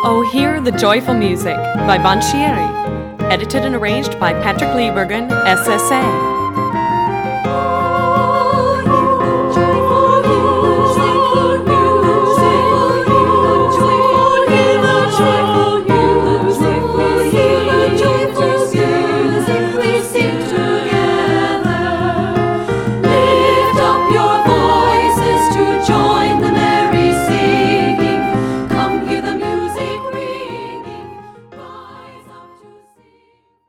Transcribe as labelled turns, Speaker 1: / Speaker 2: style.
Speaker 1: Oh, Hear the Joyful Music by Banchieri. Edited and arranged by Patrick Liebergen, SSA.